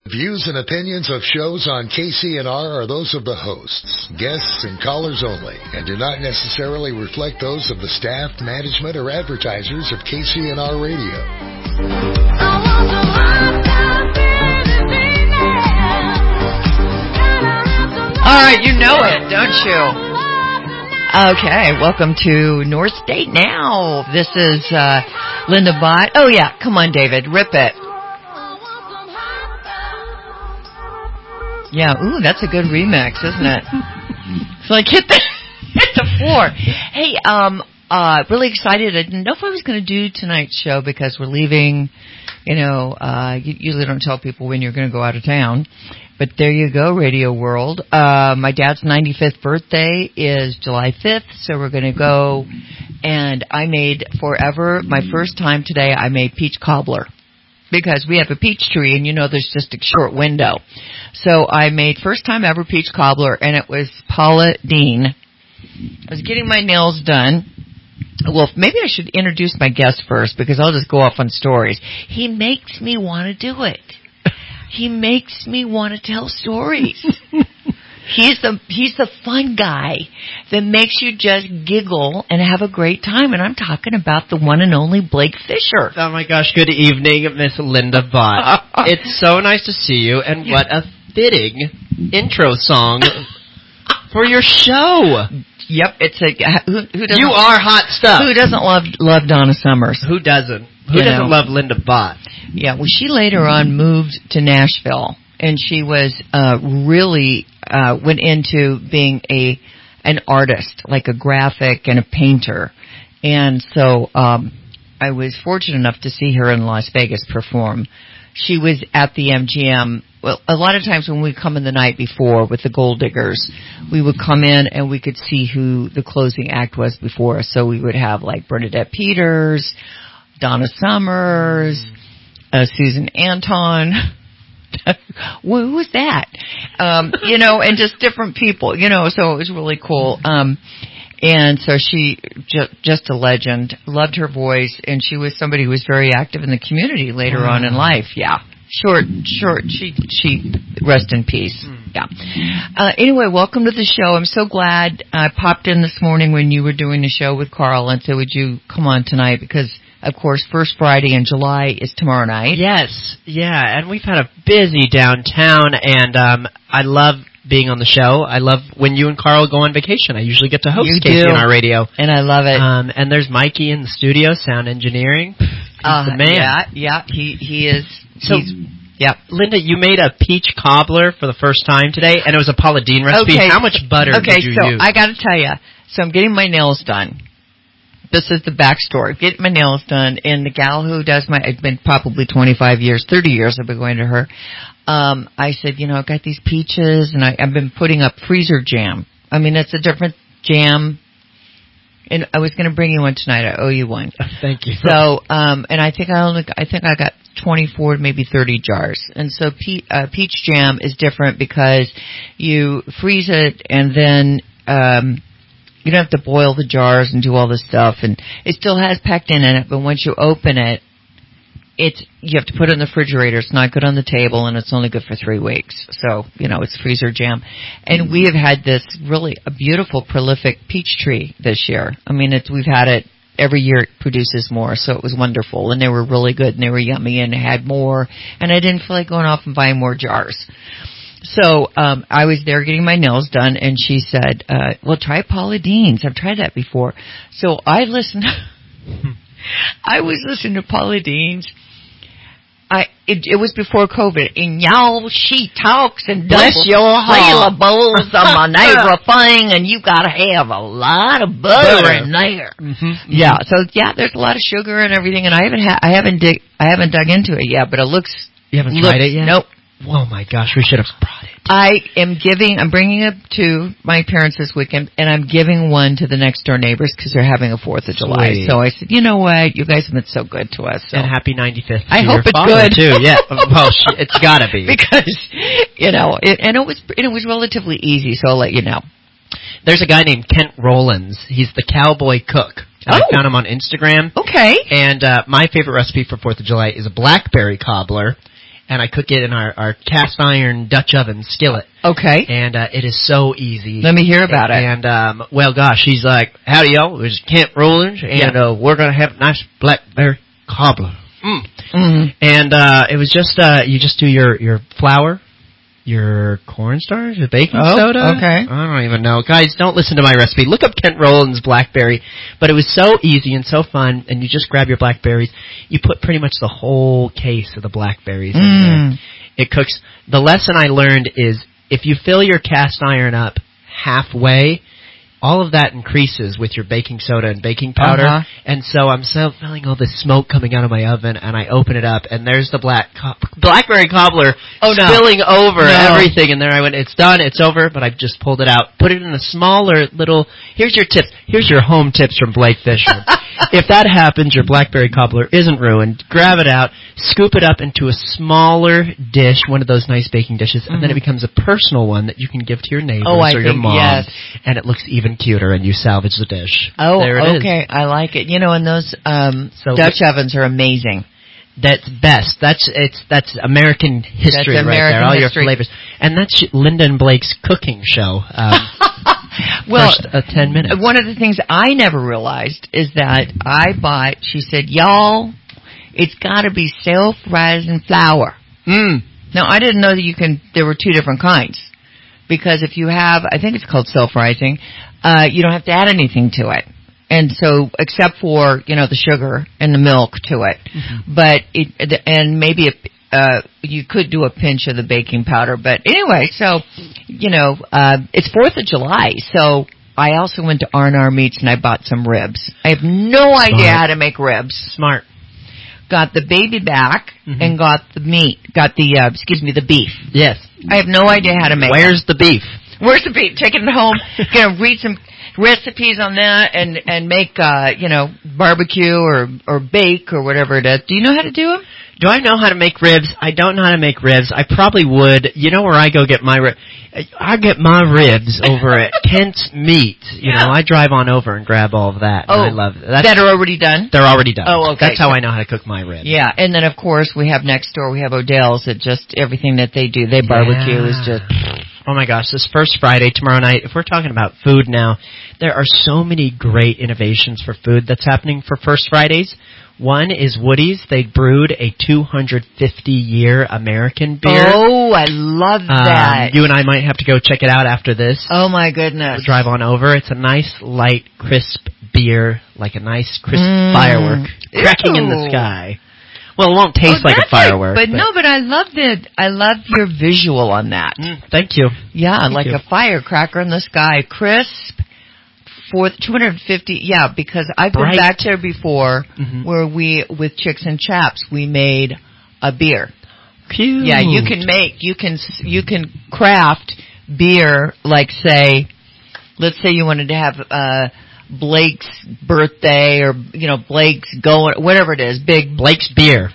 Views and opinions of shows on KCNR are those of the hosts, guests, and callers only, and do not necessarily reflect those of the staff, management, or advertisers of KCNR Radio. All right, you know it, don't you? Okay, welcome to North State Now. This is Linda Bott. Oh, yeah, come on, David, rip it. Yeah, ooh, that's a good remix, isn't it? It's like hit the floor. Hey, really excited. I didn't know if I was going to do tonight's show because we're leaving. You know, you usually don't tell people when you're going to go out of town. But there you go, Radio World. My dad's 95th birthday is July 5th, so we're going to go. And I made forever, my first time today, I made peach cobbler. Because we have a peach tree, and you know there's just a short window. So I made first time ever peach cobbler, and it was Paula Deen. I was getting my nails done. Well, maybe I should introduce my guest first, because I'll just go off on stories. He makes me want to do it. He makes me want to tell stories. He's the fun guy that makes you just giggle and have a great time. And I'm talking about the one and only Blake Fisher. Oh, my gosh. Good evening, Miss Linda Bott. It's so nice to see you. And what a fitting intro song for your show. Yep. It's who doesn't, you are hot stuff. Who doesn't love Donna Summers? Who doesn't? Who doesn't love Linda Bott? Yeah. Well, she later on moved to Nashville. And she was really went into being an artist, like a graphic and a painter. And so I was fortunate enough to see her in Las Vegas perform. She was at the MGM. Well, a lot of times when we come in the night before with the Gold Diggers, we would come in and we could see who the closing act was before us. So we would have like Bernadette Peters, Donna Summers, Susan Anton. Well, who was that? And just different people, so it was really cool. And so she, just a legend, loved her voice, and she was somebody who was very active in the community later on in life. Yeah. Short, she rest in peace. Yeah. Anyway, welcome to the show. I'm so glad I popped in this morning when you were doing the show with Carl and said, would you come on tonight? Because of course, first Friday in July is tomorrow night. Yes, yeah, and we've had a busy downtown, and I love being on the show. I love when you and Carl go on vacation. I usually get to host KCNR Radio. And I love it. And there's Mikey in the studio, sound engineering. He's the man. Yeah, he is. So, Linda, you made a peach cobbler for the first time today, and it was a Paula Deen recipe. Okay. How much butter did you use? Okay, so I got to tell you, so I'm getting my nails done. This is the backstory. Getting my nails done, and the gal who does it's been probably 25 years, 30 years I've been going to her. I said, I've got these peaches, and I've been putting up freezer jam. I mean, it's a different jam, and I was going to bring you one tonight. I owe you one. Thank you. So, and I think I got 24, maybe 30 jars. And so peach jam is different because you freeze it, and then you don't have to boil the jars and do all this stuff, and it still has pectin in it, but once you open it, you have to put it in the refrigerator. It's not good on the table, and it's only good for 3 weeks. So, it's freezer jam. And we have had this really a beautiful, prolific peach tree this year. I mean, we've had it every year. It produces more, so it was wonderful, and they were really good, and they were yummy, and I had more, and I didn't feel like going off and buying more jars. So I was there getting my nails done, and she said, well, try Paula Deen's. I've tried that before. So I listened. I was listening to Paula Deen's. It was before COVID. And y'all, she talks and bless your syllables on everything, and you got to have a lot of butter in there. Mm-hmm. Yeah. So there's a lot of sugar and everything, and I haven't dug into it yet, but it looks. You haven't tried it yet? Nope. Oh my gosh, we should have brought it. I'm bringing it to my parents this weekend, and I'm giving one to the next door neighbors because they're having a 4th of July. So I said, you know what, you guys have been so good to us. So. And happy 95th. I hope it's good too. Yeah, well, it's got to be because it was relatively easy. So I'll let you know. There's a guy named Kent Rollins. He's the cowboy cook. I found him on Instagram. Okay. And my favorite recipe for 4th of July is a blackberry cobbler. and I cook it in our cast iron Dutch oven skillet. Okay. And it is so easy. Let me hear about it. And, well, gosh, she's like, howdy, y'all. It's Kent Rollins, and we're going to have a nice blackberry cobbler. And it was just, you just do your flour, your cornstarch, your baking soda. Okay. I don't even know. Guys, don't listen to my recipe. Look up Kent Rollins blackberry. But it was so easy and so fun, and you just grab your blackberries. You put pretty much the whole case of the blackberries in there. It cooks. The lesson I learned is if you fill your cast iron up halfway, all of that increases with your baking soda and baking powder. And so I'm feeling all this smoke coming out of my oven, and I open it up, and there's the blackberry cobbler spilling over everything. And there I went, it's done, it's over, but I've just pulled it out. Put it in a smaller little, here's your tips. Here's your home tips from Blake Fisher. If that happens, your blackberry cobbler isn't ruined. Grab it out, scoop it up into a smaller dish, one of those nice baking dishes, and then it becomes a personal one that you can give to your neighbors or your mom. And it looks even cuter, and you salvage the dish. There it is. I like it. And those Dutch ovens are amazing. That's best. That's American history right there. All your flavors. And that's Linda and Blake's cooking show. First 10 minutes. One of the things I never realized is that she said, y'all, it's got to be self-rising flour. Now, I didn't know that there were two different kinds. Because if you have, I think it's called self-rising, you don't have to add anything to it. And so, except for, the sugar and the milk to it. But and maybe you could do a pinch of the baking powder. But anyway, so, it's 4th of July. So I also went to R&R Meats and I bought some ribs. I have no idea how to make ribs. Smart. Got the baby back and got the meat. Got the beef. Yes. I have no idea how to make Where's the beef? Where's the beef? Taking it home. Gonna read some recipes on that and make, barbecue or bake or whatever it is. Do you know how to do them? Do I know how to make ribs? I don't know how to make ribs. I probably would. You know where I go get my ribs? I get my ribs over at Kent's Meat. I drive on over and grab all of that. And I love that. That are already done? They're already done. Oh, okay. That's how I know how to cook my ribs. Yeah, and then of course we have next door, we have Odell's that just everything that they do, they barbecue is just... Oh my gosh, this first Friday, tomorrow night, if we're talking about food now, there are so many great innovations for food that's happening for First Fridays. One is Woody's. They brewed a 250-year American beer. Oh, I love that. You and I might have to go check it out after this. Oh, my goodness. We'll drive on over. It's a nice, light, crisp beer, like a nice, crisp firework cracking in the sky. Well, it won't taste like a firework. But I love your visual on that. Thank you. Yeah, Thank you. A firecracker in the sky. Crisp. For 250, because I've been back there before where with Chicks and Chaps, we made a beer. Cute. Yeah, you can craft beer like let's say you wanted to have, Blake's birthday or, Blake's going, whatever it is, big Blake's beer.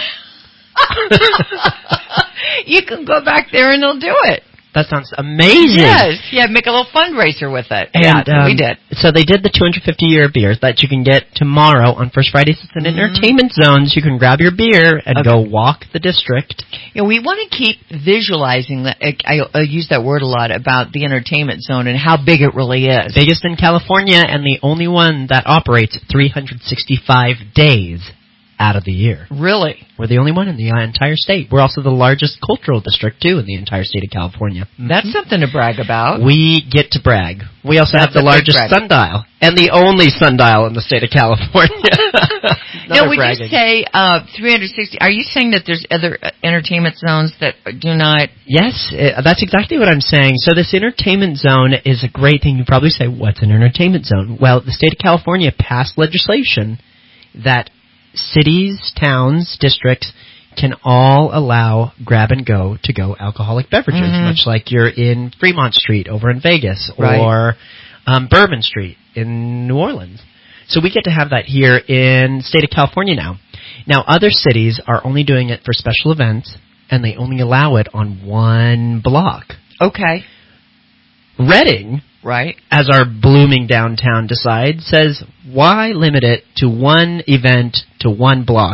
You can go back there and they'll do it. That sounds amazing. Yes. Yeah, make a little fundraiser with it. And, we did. So they did the 250-year beer that you can get tomorrow on First Fridays. It's an entertainment zone, so you can grab your beer and go walk the district. We want to keep visualizing that. I use that word a lot about the entertainment zone and how big it really is. Biggest in California and the only one that operates 365 days out of the year. Really? We're the only one in the entire state. We're also the largest cultural district, too, in the entire state of California. That's something to brag about. We get to brag. We also have the largest sundial and the only sundial in the state of California. Now, would you say 360? Are you saying that there's other entertainment zones that do not? Yes, that's exactly what I'm saying. So this entertainment zone is a great thing. You probably say, what's an entertainment zone? Well, the state of California passed legislation that cities, towns, districts can all allow grab-and-go to-go alcoholic beverages, much like you're in Fremont Street over in Vegas or Bourbon Street in New Orleans. So we get to have that here in the state of California now. Now, other cities are only doing it for special events, and they only allow it on one block. Okay. Redding, as our blooming downtown decides, says, why limit it to one event, to one block?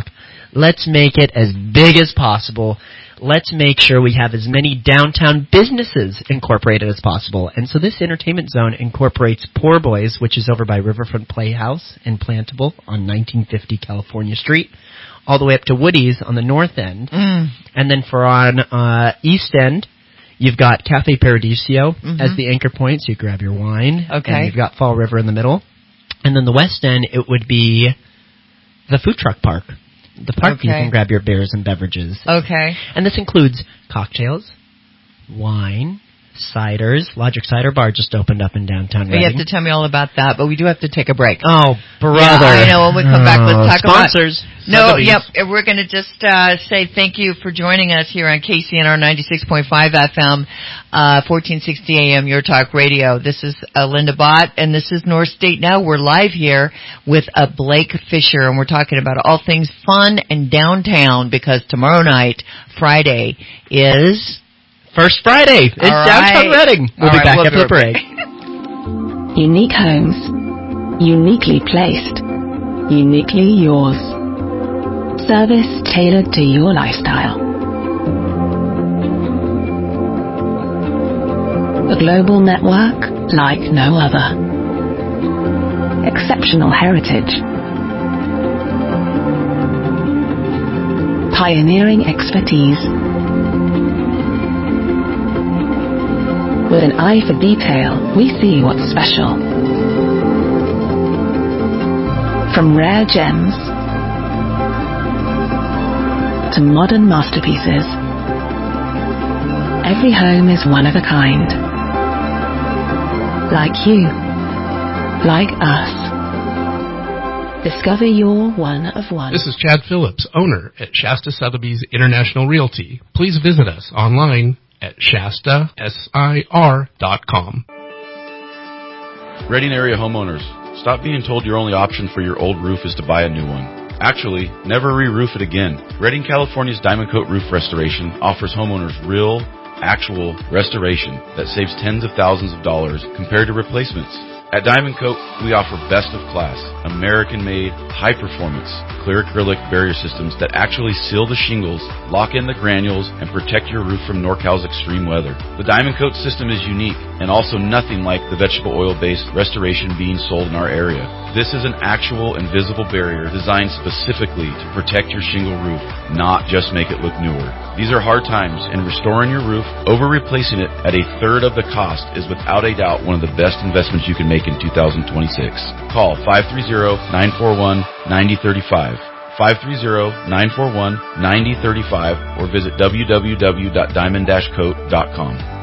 Let's make it as big as possible. Let's make sure we have as many downtown businesses incorporated as possible. And so this entertainment zone incorporates Poor Boys, which is over by Riverfront Playhouse in Plantable on 1950 California Street, all the way up to Woody's on the north end. And then for on East End, you've got Cafe Paradiso as the anchor point, so you grab your wine. Okay. And you've got Fall River in the middle. And then the West End, it would be the food truck park. The park you can grab your beers and beverages. Okay. And this includes cocktails, wine, ciders. Logic Cider Bar just opened up in downtown Reading. You have to tell me all about that, but we do have to take a break. Oh, brother. Yeah, I know. When we come back, let's talk sponsors. No, yep. We're going to just say thank you for joining us here on KCNR 96.5 FM, 1460 AM, Your Talk Radio. This is Linda Bott, and this is North State Now. We're live here with Blake Fisher, and we're talking about all things fun and downtown, because tomorrow night, Friday, is... First Friday. It's downtown Reading. We'll be back after the break. Unique homes. Uniquely placed. Uniquely yours. Service tailored to your lifestyle. A global network like no other. Exceptional heritage. Pioneering expertise. With an eye for detail, we see what's special. From rare gems to modern masterpieces, every home is one of a kind. Like you, like us. Discover your one of one. This is Chad Phillips, owner at Shasta Sotheby's International Realty. Please visit us online at ShastaSIR.com. Reading area homeowners, stop being told your only option for your old roof is to buy a new one. Actually, never re-roof it again. Reading, California's Diamond Coat Roof Restoration offers homeowners real, actual restoration that saves tens of thousands of dollars compared to replacements. At Diamond Coat, we offer best of class, American-made, high-performance, clear acrylic barrier systems that actually seal the shingles, lock in the granules, and protect your roof from NorCal's extreme weather. The Diamond Coat system is unique and also nothing like the vegetable oil-based restoration being sold in our area. This is an actual invisible barrier designed specifically to protect your shingle roof, not just make it look newer. These are hard times, and restoring your roof over replacing it at a third of the cost is without a doubt one of the best investments you can make in 2026. Call 530-941-9035. 530-941-9035 or visit www.diamond-coat.com.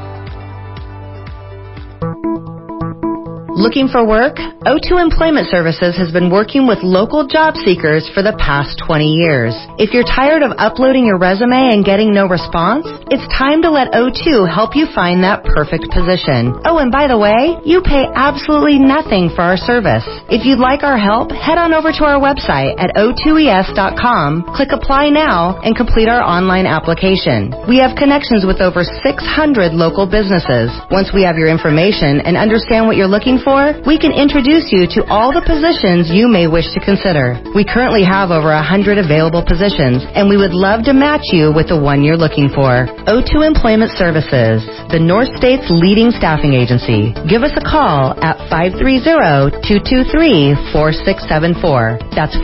Looking for work? O2 Employment Services has been working with local job seekers for the past 20 years. If you're tired of uploading your resume and getting no response, it's time to let O2 help you find that perfect position. Oh, and by the way, you pay absolutely nothing for our service. If you'd like our help, head on over to our website at o2es.com, click Apply Now, and complete our online application. We have connections with over 600 local businesses. Once we have your information and understand what you're looking for, we can introduce you to all the positions you may wish to consider. We currently have over 100 available positions, and we would love to match you with the one you're looking for. O2 Employment Services, the North State's leading staffing agency. Give us a call at 530-223-4674. That's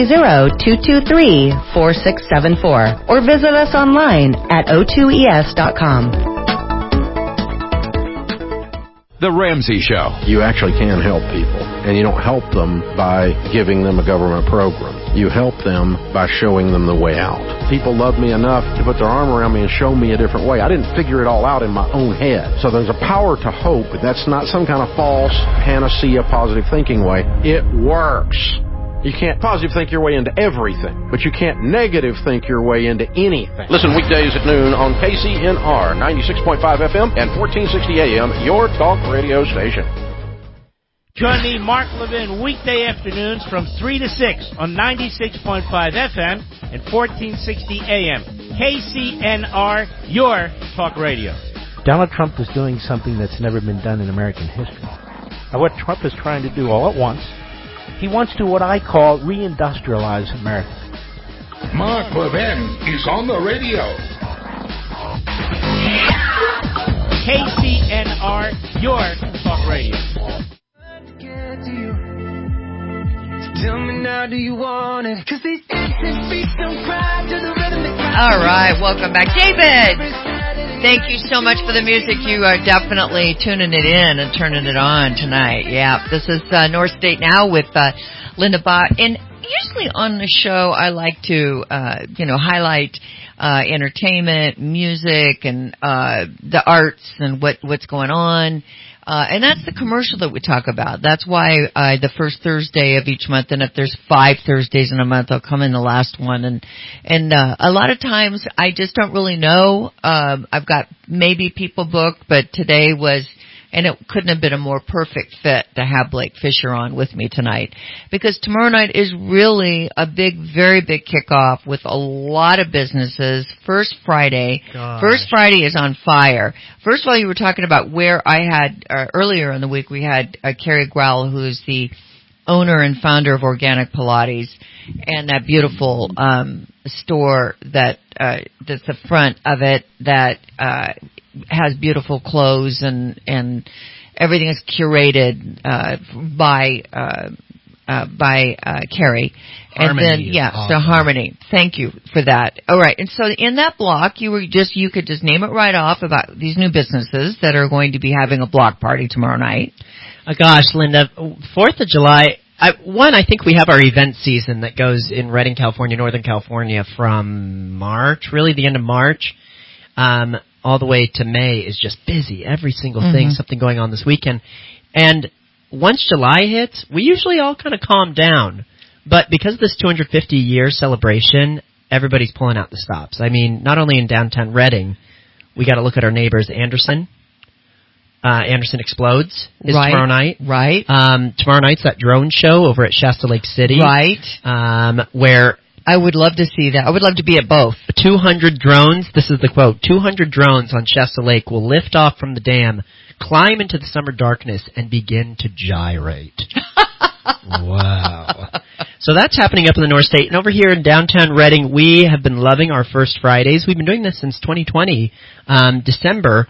530-223-4674. Or visit us online at o2es.com. The Ramsey Show. You actually can help people, and you don't help them by giving them a government program. You help them by showing them the way out. People love me enough to put their arm around me and show me a different way. I didn't figure it all out in my own head. So there's a power to hope. That's not some kind of false panacea positive thinking way. It works. You can't positive think your way into everything, but you can't negative think your way into anything. Listen weekdays at noon on KCNR 96.5 FM and 1460 AM, your talk radio station. Join me, Mark Levin, weekday afternoons from 3 to 6 on 96.5 FM and 1460 AM. KCNR, your talk radio. Donald Trump is doing something that's never been done in American history. Now, what Trump is trying to do all at once, he wants to what I call reindustrialize America. Mark Levin is on the radio. KCNR, your talk radio. Tell me now, do you want it? 'Cause these innocent beats don't cry to the rhythm that cries. All right, welcome back. David, thank you so much for the music. You are definitely tuning it in and turning it on tonight. Yeah, this is North State Now with Linda Bott. And usually on the show, I like to, highlight entertainment, music, and the arts and what's going on. And that's the commercial that we talk about. That's why the first Thursday of each month, and if there's 5 Thursdays in a month, I'll come in the last one. And a lot of times I just don't really know. I've got maybe people booked, but today was, and it couldn't have been a more perfect fit to have Blake Fisher on with me tonight, because tomorrow night is really a very big kickoff with a lot of businesses. First Friday is on fire. First of all, you were talking about where I had earlier in the week, we had Carrie Growell, who's the owner and founder of Organic Pilates, and that beautiful store that's the front of it that has beautiful clothes and everything is curated by Carrie. Harmony. And then so Harmony. Thank you for that. All right. And so in that block you could just name it right off about these new businesses that are going to be having a block party tomorrow night. Oh gosh, Linda, 4th of July, I think we have our event season that goes in Redding, California, Northern California from March, really the end of March, all the way to May is just busy. Every single thing, something going on this weekend. And once July hits, we usually all kind of calm down. But because of this 250-year celebration, everybody's pulling out the stops. I mean, not only in downtown Redding, we got to look at our neighbors, Anderson. Anderson Explodes is tomorrow night. Right. Tomorrow night's that drone show over at Shasta Lake City. Right. Where I would love to see that. I would love to be at both. 200 drones, this is the quote, 200 drones on Shasta Lake will lift off from the dam, climb into the summer darkness, and begin to gyrate. Wow. So that's happening up in the North State. And over here in downtown Redding, we have been loving our First Fridays. We've been doing this since 2020, December,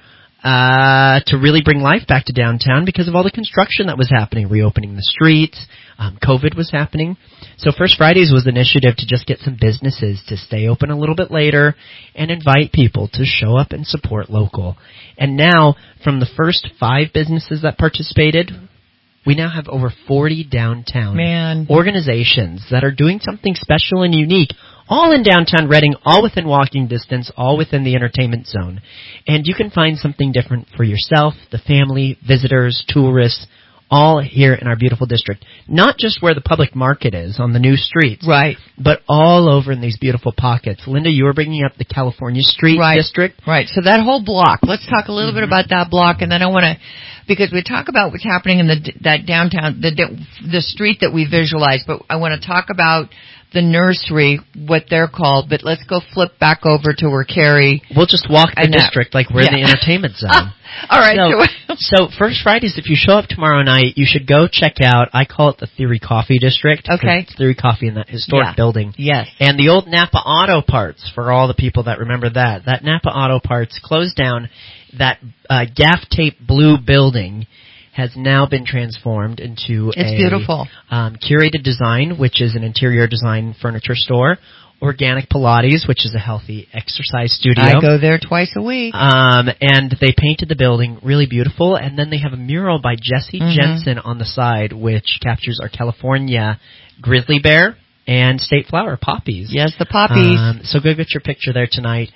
to really bring life back to downtown because of all the construction that was happening, reopening the streets, COVID was happening. So First Fridays was an initiative to just get some businesses to stay open a little bit later and invite people to show up and support local. And now, from the first 5 businesses that participated, we now have over 40 downtown organizations that are doing something special and unique, all in downtown Redding, all within walking distance, all within the entertainment zone. And you can find something different for yourself, the family, visitors, tourists, all here in our beautiful district. Not just where the public market is, on the new streets. Right. But all over in these beautiful pockets. Linda, you were bringing up the California Street District. Right. So that whole block. Let's talk a little bit about that block, and then I want to, because we talk about what's happening in that downtown, the street that we visualize, but I want to talk about the nursery, what they're called, but let's go flip back over to where Carrie... We'll just walk the district like we're in the entertainment zone. All right. So First Fridays, if you show up tomorrow night, you should go check out, I call it the Theory Coffee District. Okay. It's Theory Coffee in that historic building. Yes. And the old Napa Auto Parts, for all the people that remember that. That Napa Auto Parts closed down. That gaff tape blue building has now been transformed into a beautiful curated design, which is an interior design furniture store. Organic Pilates, which is a healthy exercise studio. I go there twice a week. And they painted the building really beautiful, and then they have a mural by Jesse Jensen on the side, which captures our California grizzly bear and state flower, poppies. Yes, the poppies. So go get your picture there tonight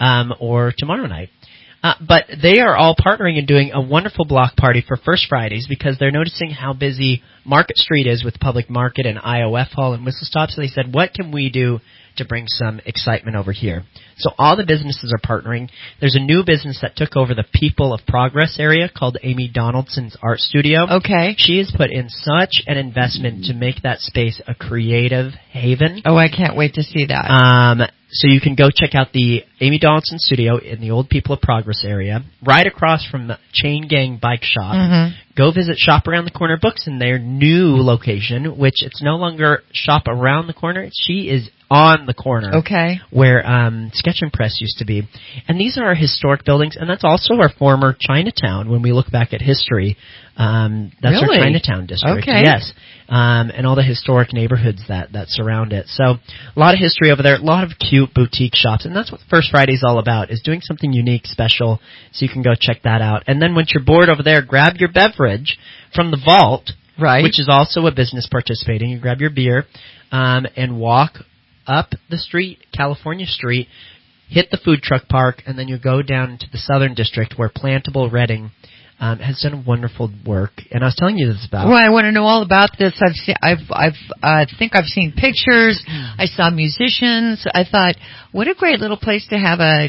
or tomorrow night. But they are all partnering and doing a wonderful block party for First Fridays because they're noticing how busy Market Street is with Public Market and IOF Hall and Whistle Stop. So they said, what can we do to bring some excitement over here? So all the businesses are partnering. There's a new business that took over the People of Progress area called Amy Donaldson's Art Studio. Okay. She has put in such an investment to make that space a creative haven. Oh, I can't wait to see that. So you can go check out the Amy Donaldson Studio in the old People of Progress area, right across from the Chain Gang Bike Shop. go visit Shop Around the Corner Books in their new location, which it's no longer Shop Around the Corner. She is on the corner. Okay. Where Sketch and Press used to be. And these are our historic buildings, and that's also our former Chinatown when we look back at history. That's really? our Chinatown district. Okay. Yes. And all the historic neighborhoods that surround it. So a lot of history over there, a lot of cute boutique shops, and that's what First Friday's all about, is doing something unique, special, so you can go check that out. And then once you're bored over there, grab your beverage from the Vault, right, which is also a business participating. You grab your beer and walk up the street, California Street, hit the food truck park, and then you go down into the Southern District where Plantable Reading has done wonderful work. And I was telling you this about. Well, I want to know all about this. I think I've seen pictures. I saw musicians. I thought, what a great little place to have a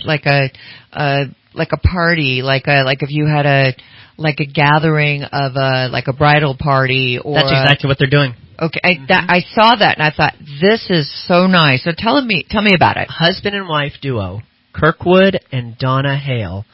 party, like if you had a gathering of a bridal party, or that's exactly what they're doing. Okay, I saw that and I thought, this is so nice. So tell me about it. Husband and wife duo, Kirkwood and Donna Hale,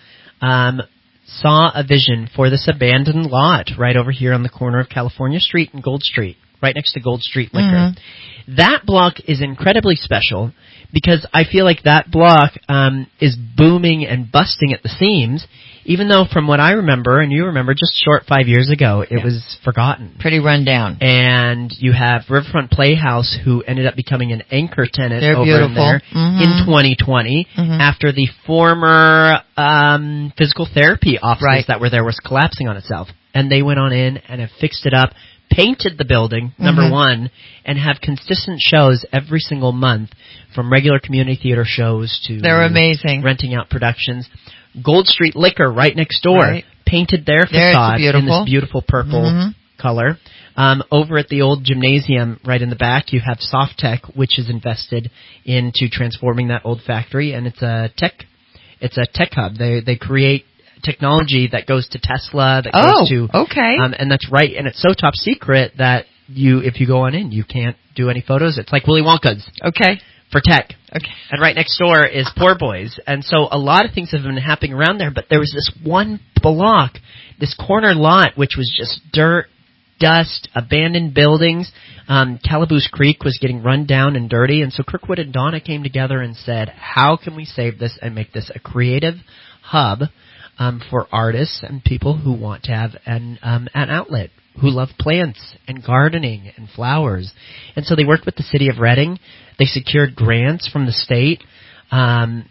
saw a vision for this abandoned lot right over here on the corner of California Street and Gold Street, right next to Gold Street Liquor. Mm-hmm. That block is incredibly special because I feel like that block is booming and busting at the seams, even though from what I remember, and you remember, just short 5 years ago, it was forgotten. Pretty run down. And you have Riverfront Playhouse, who ended up becoming an anchor tenant They're over beautiful. in there in 2020 after the former physical therapy offices that were there was collapsing on itself. And they went on in and have fixed it up, painted the building, number one, and have consistent shows every single month, from regular community theater shows to they're amazing, renting out productions. Gold Street Liquor right next door painted their facade in this beautiful purple color. Over at the old gymnasium right in the back, you have Softtech, which is invested into transforming that old factory, and it's a tech hub. They create technology that goes to Tesla, that goes to and that's right, and it's so top secret that if you go on in, you can't do any photos. It's like Willy Wonka's for tech. And right next door is Poor Boys, and so a lot of things have been happening around there. But there was this one block, this corner lot, which was just dirt, dust, abandoned buildings. Calaboose Creek was getting run down and dirty, and so Kirkwood and Donna came together and said, how can we save this and make this a creative hub for artists and people who want to have an outlet, who love plants and gardening and flowers. And so they worked with the city of Reading. They secured grants from the state and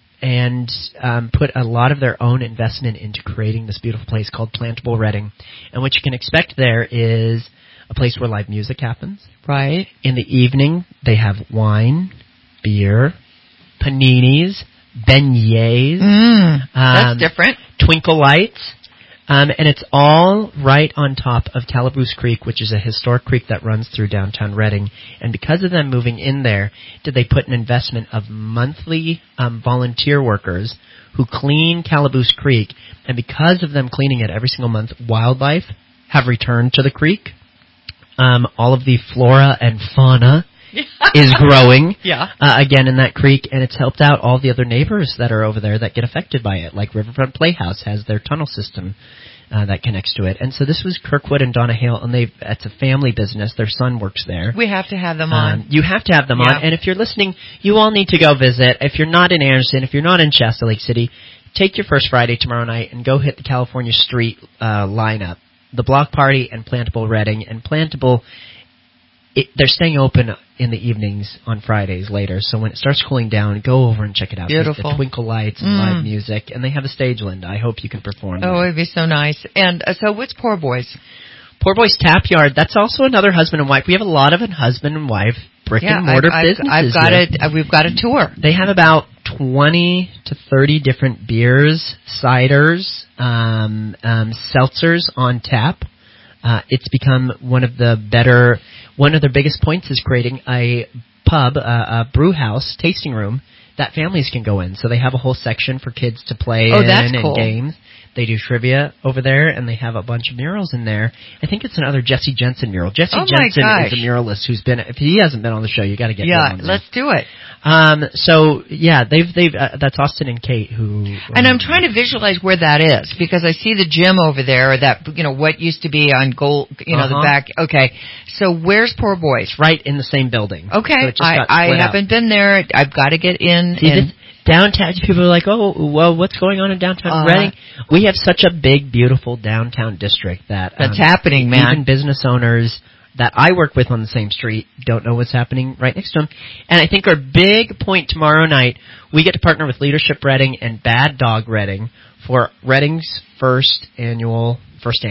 put a lot of their own investment into creating this beautiful place called Plantable Reading. And what you can expect there is a place where live music happens. Right. In the evening, they have wine, beer, paninis, beignets. That's different. Twinkle lights. And it's all right on top of Calaboose Creek, which is a historic creek that runs through downtown Reading. And because of them moving in there, they put an investment of monthly volunteer workers who clean Calaboose Creek. And because of them cleaning it every single month, wildlife have returned to the creek. All of the flora and fauna is growing again in that creek, and it's helped out all the other neighbors that are over there that get affected by it, like Riverfront Playhouse has their tunnel system that connects to it. And so this was Kirkwood and Donna Hale, and it's a family business. Their son works there. We have to have them on. You have to have them on, and if you're listening, you all need to go visit. If you're not in Anderson, if you're not in Shasta Lake City, take your First Friday tomorrow night and go hit the California Street lineup, the Block Party and Plantable Reading. And Plantable, they're staying open in the evenings on Fridays later, so when it starts cooling down, go over and check it out. Beautiful. The twinkle lights and live music, and they have a stage, Linda. I hope you can perform. Oh, it'd be so nice. And so what's Poor Boys? Poor Boys Tap Yard, that's also another husband and wife. We have a lot of husband and wife brick and mortar businesses. We've got a tour. They have about 20 to 30 different beers, ciders, seltzers on tap. It's become one of their biggest points is creating a pub, a brew house, tasting room that families can go in. So they have a whole section for kids to play in that's cool. and games. They do trivia over there, and they have a bunch of murals in there. I think it's another Jesse Jensen mural. Jesse Jensen is a muralist who's been. If he hasn't been on the show, you got to get him on there. Let's do it. So yeah, they've that's Austin and Kate who. And I'm trying to visualize where that is because I see the gym over there, or that what used to be on Gold, the back. Okay, so where's Poor Boys? Right in the same building. Okay, so I haven't been there. I've got to get in. Downtown, people are like, oh, well, what's going on in downtown Reading? We have such a big, beautiful downtown district that's happening, man. Even business owners that I work with on the same street don't know what's happening right next to them. And I think our big point tomorrow night, we get to partner with Leadership Reading and Bad Dog Reading for Reading's first inaugural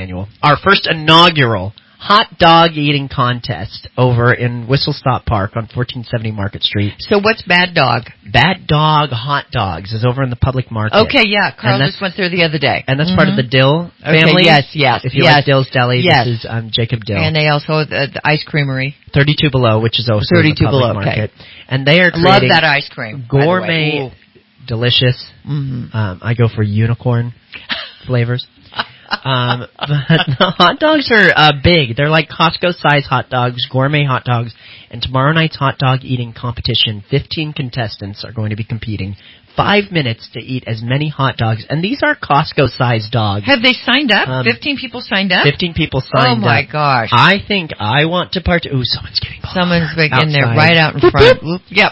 hot dog eating contest over in Whistle Stop Park on 1470 Market Street. So what's Bad Dog? Bad Dog Hot Dogs is over in the public market. Okay, yeah. Carl just went there the other day. And that's part of the Dill family. Yes. If you like Dill's Deli, this is Jacob Dill. And they also the ice creamery. 32 Below, which is also 32 in the public market. Okay. And they are creating love that ice cream. Gourmet, delicious. Mm-hmm. I go for unicorn flavors. But the hot dogs are big. They're like Costco-size hot dogs, gourmet hot dogs. And tomorrow night's hot dog eating competition, 15 contestants are going to be competing. 5 minutes to eat as many hot dogs. And these are Costco-sized dogs. Have they signed up? 15 people signed up? 15 people signed up. Oh, my gosh. I think I want to partake. Ooh, someone's getting pulled Someone's over. in there right out in front. Yep.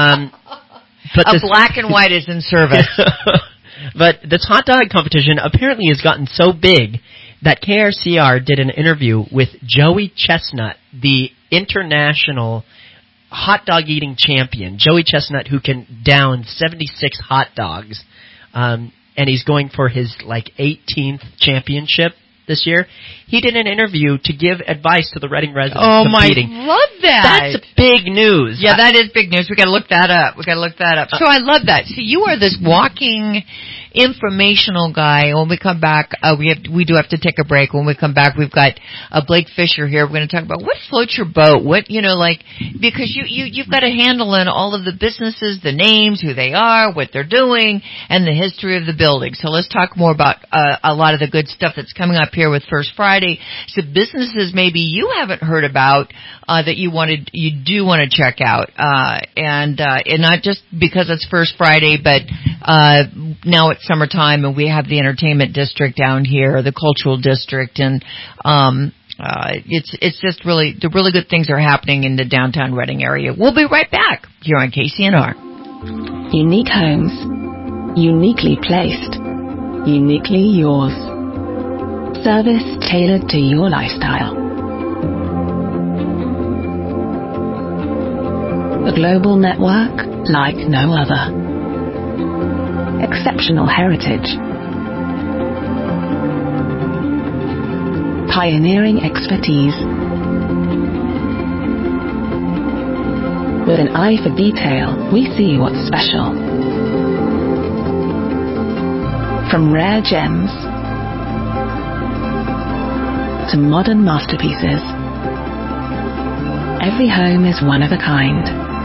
But a black and white is in service. But this hot dog competition apparently has gotten so big that KRCR did an interview with Joey Chestnut, the international hot dog eating champion. Joey Chestnut, who can down 76 hot dogs, and he's going for his 18th championship this year. He did an interview to give advice to the Reading residents competing. I love that. That's big news. Yeah, that is big news. We got to look that up. So I love that. See, you are this walking informational guy. When we come back, we do have to take a break. When we come back, we've got Blake Fisher here. We're going to talk about what floats your boat. What because you've got a handle on all of the businesses, the names, who they are, what they're doing, and the history of the building. So let's talk more about a lot of the good stuff that's coming up here with First Friday. So businesses maybe you haven't heard about that you do want to check out, and not just because it's First Friday, but now it's summertime and we have the entertainment district down here, the cultural district, and it's just really the really good things are happening in the downtown Reading area. We'll be right back here on KCNR. Unique homes, uniquely placed, uniquely yours. Service tailored to your lifestyle. A global network like no other. Exceptional heritage. Pioneering expertise. With an eye for detail, we see what's special. From rare gems to modern masterpieces, every home is one of a kind.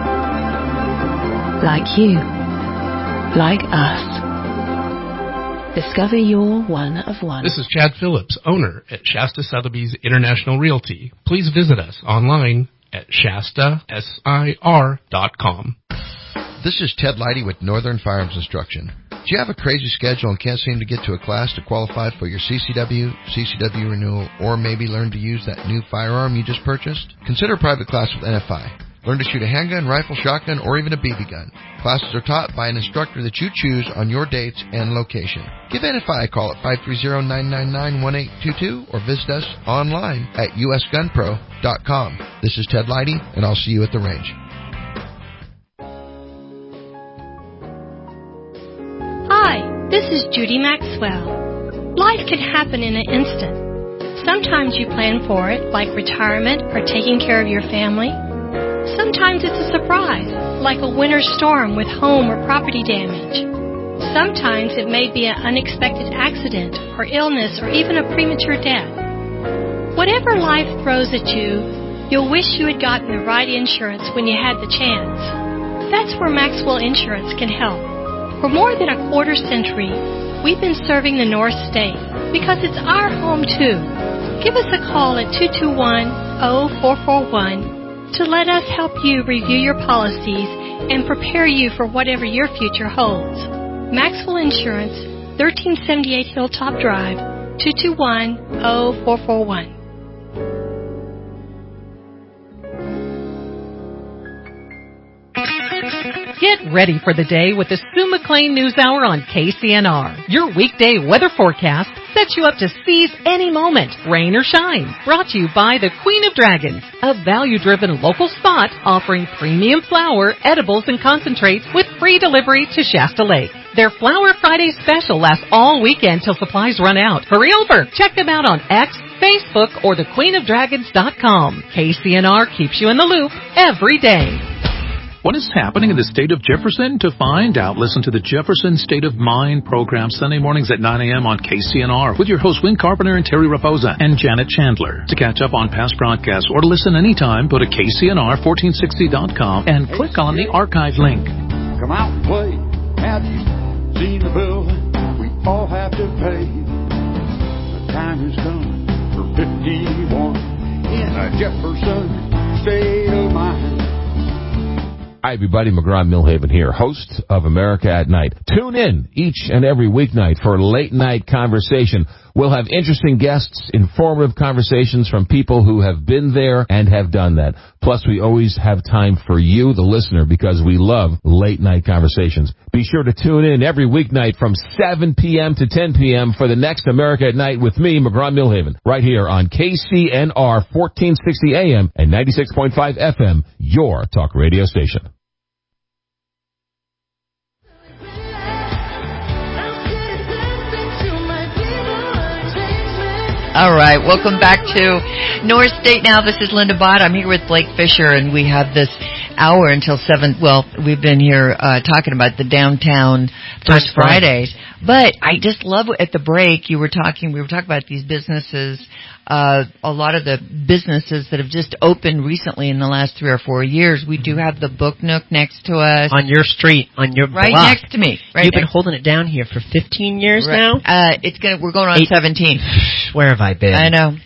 Like you, like us. Discover your one of one. This is Chad Phillips, owner at Shasta Sotheby's International Realty. Please visit us online at shastasir.com. This is Ted Leidy with Northern Firearms Instruction. Do you have a crazy schedule and can't seem to get to a class to qualify for your CCW renewal, or maybe learn to use that new firearm you just purchased? Consider a private class with NFI. Learn to shoot a handgun, rifle, shotgun, or even a BB gun. Classes are taught by an instructor that you choose on your dates and location. Give NFI a call at 530-999-1822 or visit us online at usgunpro.com. This is Ted Leidy, and I'll see you at the range. Hi, this is Judy Maxwell. Life can happen in an instant. Sometimes you plan for it, like retirement or taking care of your family. Sometimes it's a surprise, like a winter storm with home or property damage. Sometimes it may be an unexpected accident or illness or even a premature death. Whatever life throws at you, you'll wish you had gotten the right insurance when you had the chance. That's where Maxwell Insurance can help. For more than a quarter century, We've been serving the North State because it's our home too. Give us a call at 221-0441 to let us help you review your policies and prepare you for whatever your future holds. Maxwell Insurance, 1378 Hilltop Drive, 221-0441. Get ready for the day with the Sue McLean News Hour on KCNR. Your weekday weather forecast sets you up to seize any moment, rain or shine. Brought to you by the Queen of Dragons, a value-driven local spot offering premium flour, edibles, and concentrates with free delivery to Shasta Lake. Their Flower Friday special lasts all weekend till supplies run out. Hurry over. Check them out on X, Facebook, or thequeenofdragons.com. KCNR keeps you in the loop every day. What is happening in the state of Jefferson? To find out, listen to the Jefferson State of Mind program Sunday mornings at 9 a.m. on KCNR with your hosts Win Carpenter and Terry Raposa and Janet Chandler. To catch up on past broadcasts or to listen anytime, go to KCNR1460.com and click on the archive link. Come out and play. Have you seen the bill we all have to pay? The time has come for 51 in a Jefferson State of Mind. Hi, everybody. McGraw-Milhaven here, host of America at Night. Tune in each and every weeknight for late night conversation. We'll have interesting guests, informative conversations from people who have been there and have done that. Plus, we always have time for you, the listener, because we love late night conversations. Be sure to tune in every weeknight from 7 p.m. to 10 p.m. for the next America at Night with me, McGraw-Milhaven, right here on KCNR 1460 AM and 96.5 FM, your talk radio station. All right, welcome back to North State Now. This is Linda Bott. I'm here with Blake Fisher, and we have this hour until 7. Well, we've been here talking about the downtown First Fridays. But I just love at the break we were talking about these businesses, a lot of the businesses that have just opened recently in the last 3 or 4 years. We do have the Book Nook next to us. On your street, on your right block. Next to me. Right. You've been holding it down here for 15 years now? We're going on 17. Where have I been? I know.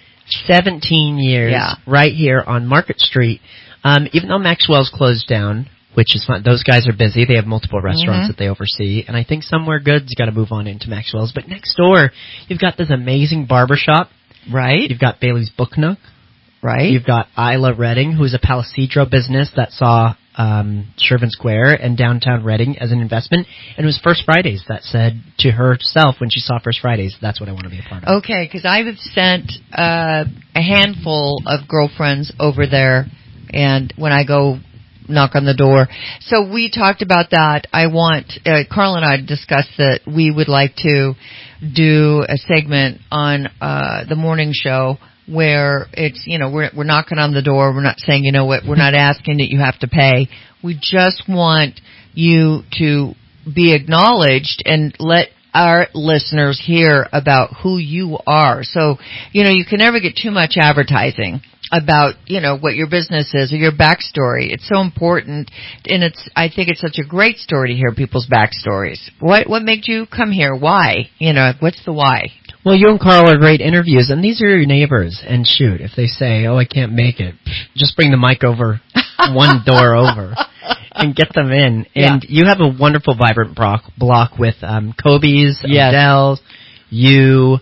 17 years. Yeah. Right here on Market Street. Even though Maxwell's closed down, which is fun. Those guys are busy. They have multiple restaurants that they oversee. And I think Somewhere Good's got to move on into Maxwell's. But next door, you've got this amazing barbershop. Right. You've got Bailey's Book Nook. Right. You've got Isla Redding, who's a Palisadro business that saw Shervin Square and downtown Redding as an investment. And it was First Fridays that said to herself when she saw First Fridays, that's what I want to be a part of. Okay, because I have sent a handful of girlfriends over there, and when I go knock on the door. So we talked about that. Carl and I discussed that we would like to do a segment on the morning show where it's, we're knocking on the door. We're not saying, we're not asking that you have to pay. We just want you to be acknowledged and let our listeners hear about who you are. So, you can never get too much advertising about, what your business is or your backstory. It's so important, and I think it's such a great story to hear people's backstories. What made you come here? Why? What's the why? Well, you and Carl are great interviews, and these are your neighbors, and shoot, if they say, I can't make it, just bring the mic over one door over and get them in. And you have a wonderful, vibrant block with Kobe's, Odell's, you.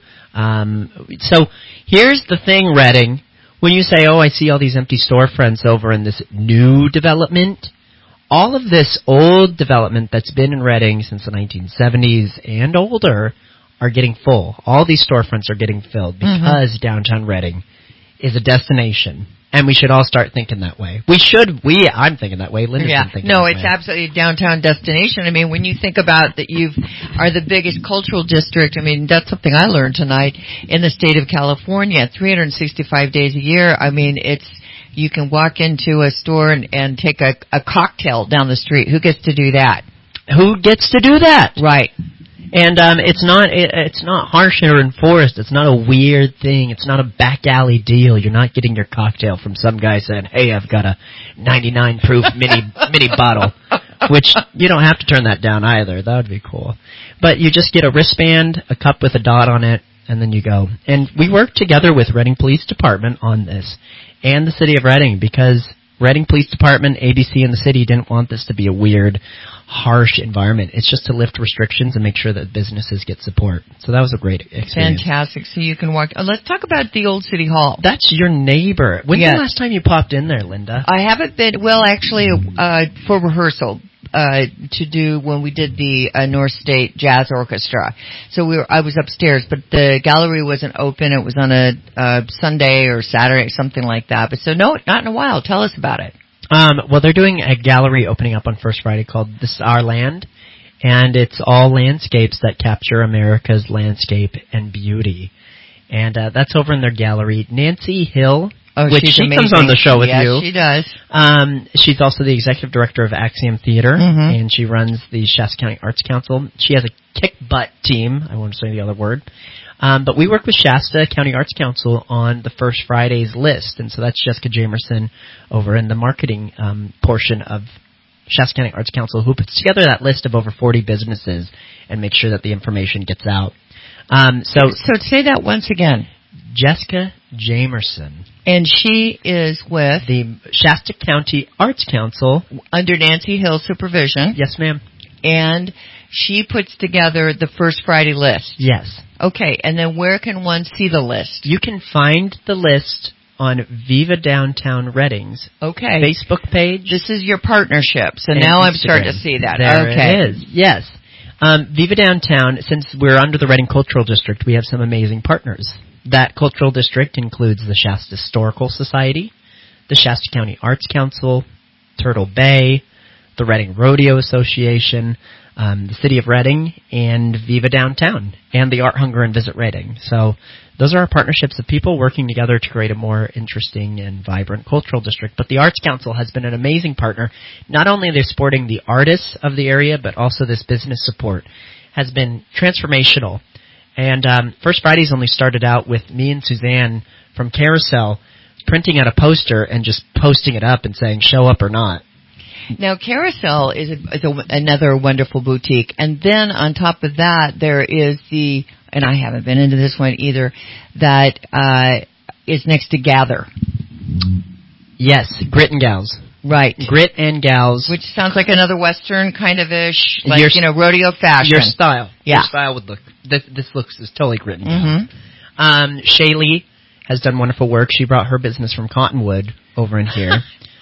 So here's the thing, Redding. When you say, I see all these empty storefronts over in this new development, all of this old development that's been in Redding since the 1970s and older are getting full. All these storefronts are getting filled because downtown Redding is a destination. And we should all start thinking that way. I'm thinking that way. Linda's been thinking that way. No, it's absolutely a downtown destination. I mean, when you think about that you are the biggest cultural district, that's something I learned tonight in the state of California, 365 days a year. You can walk into a store and take a cocktail down the street. Who gets to do that? Who gets to do that? Right. And it's not harsh or enforced. It's not a weird thing. It's not a back alley deal. You're not getting your cocktail from some guy saying, "Hey, I've got a 99 proof mini bottle." Which you don't have to turn that down either. That would be cool. But you just get a wristband, a cup with a dot on it, and then you go. And we worked together with Reading Police Department on this and the City of Reading because Reading Police Department, ABC, and the city didn't want this to be a weird, harsh environment. It's just to lift restrictions and make sure that businesses get support. So that was a great experience. Fantastic. So you can walk. Let's talk about the old City Hall. That's your neighbor. When's the last time you popped in there, Linda? I haven't been, well, actually, for rehearsal. To do when we did the North State Jazz Orchestra. So I was upstairs, but the gallery wasn't open. It was on a Sunday or Saturday, something like that. But so no, not in a while. Tell us about it. Well, they're doing a gallery opening up on First Friday called This Is Our Land, and it's all landscapes that capture America's landscape and beauty. And that's over in their gallery. Nancy Hill, which she comes on the show with you. Yes, she does. She's also the executive director of Axiom Theater, and she runs the Shasta County Arts Council. She has a kick-butt team. I won't say the other word. But we work with Shasta County Arts Council on the First Fridays list, and so that's Jessica Jamerson over in the marketing portion of Shasta County Arts Council, who puts together that list of over 40 businesses and makes sure that the information gets out. So say that once again. Jessica Jamerson. And she is with the Shasta County Arts Council under Nancy Hill's supervision. Yes, ma'am. And she puts together the First Friday list. Yes. Okay, and then where can one see the list? You can find the list on Viva Downtown Reading's Facebook page. This is your partnership. So now I'm starting to see that. There it is. Yes. Viva Downtown, since we're under the Reading Cultural District, we have some amazing partners. That cultural district includes the Shasta Historical Society, the Shasta County Arts Council, Turtle Bay, the Reading Rodeo Association, the City of Reading, and Viva Downtown, and the Art Hunger and Visit Reading. So those are our partnerships of people working together to create a more interesting and vibrant cultural district. But the Arts Council has been an amazing partner. Not only are they supporting the artists of the area, but also this business support has been transformational. And First Fridays only started out with me and Suzanne from Carousel printing out a poster and just posting it up and saying, show up or not. Now, Carousel is another wonderful boutique. And then on top of that, there is and I haven't been into this one either, that is next to Gather. Yes, Grit and Gals. Right. Grit and Gals. Which sounds like another Western kind of ish, like, rodeo fashion. Your style. Yeah. Your style would look, this looks is totally Grit and Gals. Shaylee has done wonderful work. She brought her business from Cottonwood over in here.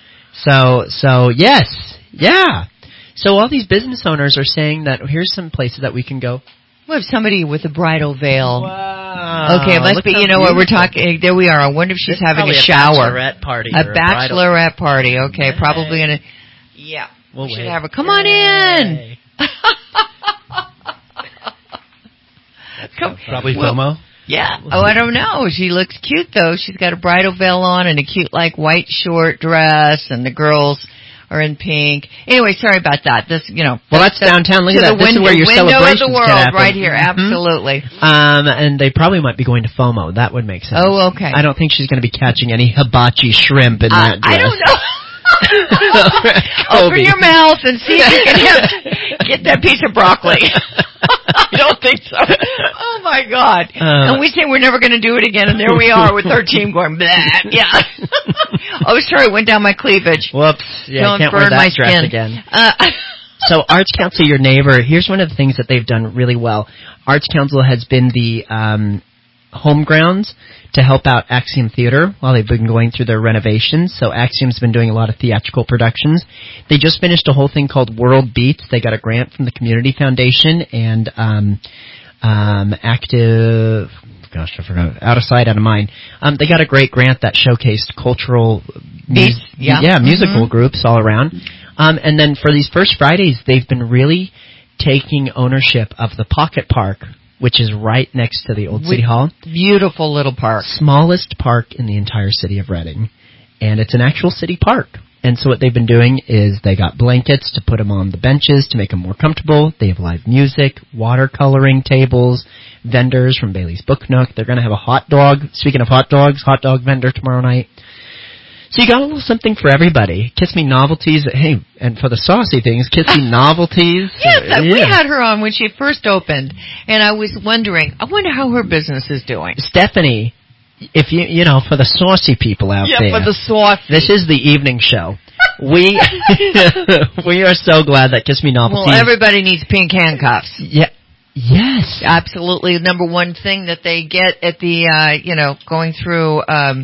So yes. Yeah. So all these business owners are saying that here's some places that we can go. We have somebody with a bridal veil. Wow. Okay, it must be, what we're talking. There we are. I wonder if she's having a shower. Bachelorette party. A bachelorette party. Okay, probably in a. Yeah. We should have her. Come on in. Probably FOMO. Yeah. I don't know. She looks cute though. She's got a bridal veil on and a cute white short dress, and the girls are in pink. Anyway, sorry about that. This, Well, that's downtown. Look at that. This is where your celebrations of the world, right here. Absolutely. And they probably might be going to FOMO. That would make sense. Oh, okay. I don't think she's going to be catching any hibachi shrimp in that dress. I don't know. Open your mouth and see if you can get that piece of broccoli. I don't think so. Oh my God. And we say we're never going to do it again, and there we are with our team going, bleh. Yeah. Oh, sorry, it went down my cleavage. Whoops. Yeah, don't I can't burn wear that my dress skin again. So Arts Council, your neighbor, here's one of the things that they've done really well. Arts Council has been the home grounds to help out Axiom Theater while they've been going through their renovations. So Axiom's been doing a lot of theatrical productions. They just finished a whole thing called World Beats. They got a grant from the Community Foundation and Active... Gosh, I forgot. Out of Sight, Out of Mind. They got a great grant that showcased cultural... musical groups all around. And then for these First Fridays, they've been really taking ownership of the Pocket Park, which is right next to the old City Hall. Beautiful little park. Smallest park in the entire city of Reading. And it's an actual city park. And so what they've been doing is they got blankets to put them on the benches to make them more comfortable. They have live music, watercoloring tables, vendors from Bailey's Book Nook. They're going to have a hot dog. Speaking of hot dogs, hot dog vendor tomorrow night. So you got a little something for everybody. Kiss Me Novelties. Hey, and for the saucy things, Kiss Me Novelties. Yes, we had her on when she first opened, and I was wondering, I wonder how her business is doing. Stephanie, if you know, for the saucy people out there. Yeah, for the saucy. This is the evening show. We are so glad that Kiss Me Novelties. Well, everybody needs pink handcuffs. Yeah. Yes. Absolutely. Number one thing that they get at the, going through,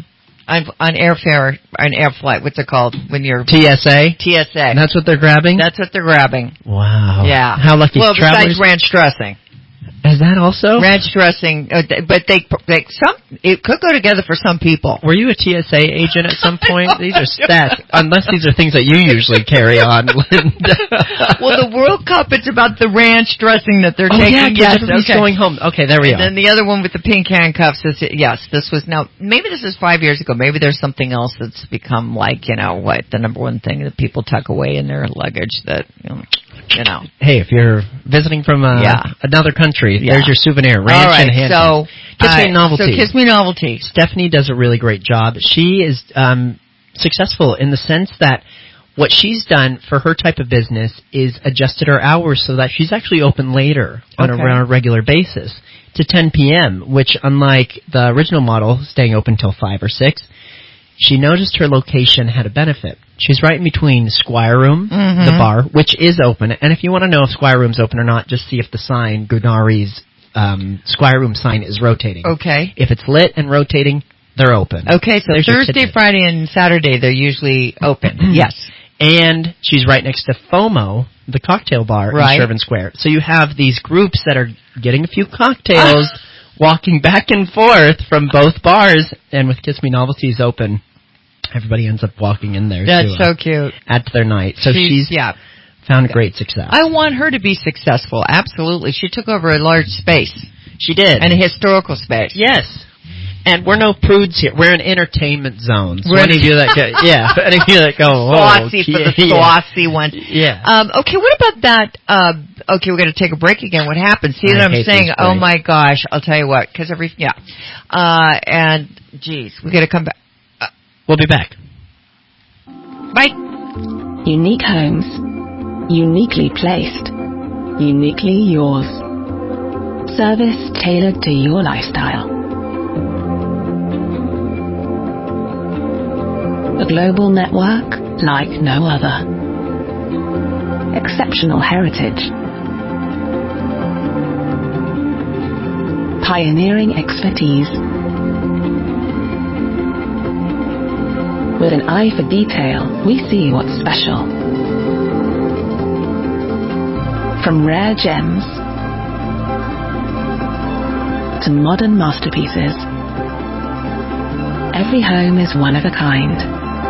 on airfare, an air flight, what's it called when you're TSA? TSA. And that's what they're grabbing? That's what they're grabbing. Wow. Yeah. How lucky travelers. Besides ranch dressing. Is that also? Ranch dressing, but it could go together for some people. Were you a TSA agent at some point? These are stats, unless these are things that you usually carry on, Linda. Well, the World Cup, it's about the ranch dressing that they're taking. Yeah, everybody's going home. Okay, there we are. And then the other one with the pink handcuffs is, yes, this was now, maybe this is 5 years ago. Maybe there's something else that's become like, the number one thing that people tuck away in their luggage that, Hey, if you're visiting from another country, there's your souvenir. Ranch all right, and hand. So Kiss Me Novelty. So Kiss Me Novelty. Stephanie does a really great job. She is successful in the sense that what she's done for her type of business is adjusted her hours so that she's actually open later on a regular basis to 10 p.m., which unlike the original model, staying open till 5 or 6, she noticed her location had a benefit. She's right in between Squire Room, the bar, which is open. And if you want to know if Squire Room's open or not, just see if the sign, Gurnari's Squire Room sign, is rotating. Okay. If it's lit and rotating, they're open. Okay, so there's Thursday, Friday, and Saturday, they're usually open. Yes. And she's right next to FOMO, the cocktail bar in Sherman Square. So you have these groups that are getting a few cocktails, walking back and forth from both bars, and with Kiss Me Novelties open, everybody ends up walking in there. That's so cute. Add to their night. So she's found great success. I want her to be successful. Absolutely. She took over a large space. She did. And a historical space. Yes. And we're no prudes here. We're in entertainment zones. Any of you that go, saucy for the saucy one. Yeah. Okay, what about that? Okay, we're going to take a break again. What happened? See what I'm saying? Oh my gosh! I'll tell you what. Because and geez, we got to come back. We'll be back. Bye. Unique homes, uniquely placed, uniquely yours. Service tailored to your lifestyle. A global network like no other. Exceptional heritage. Pioneering expertise. With an eye for detail, we see what's special. From rare gems to modern masterpieces, every home is one of a kind.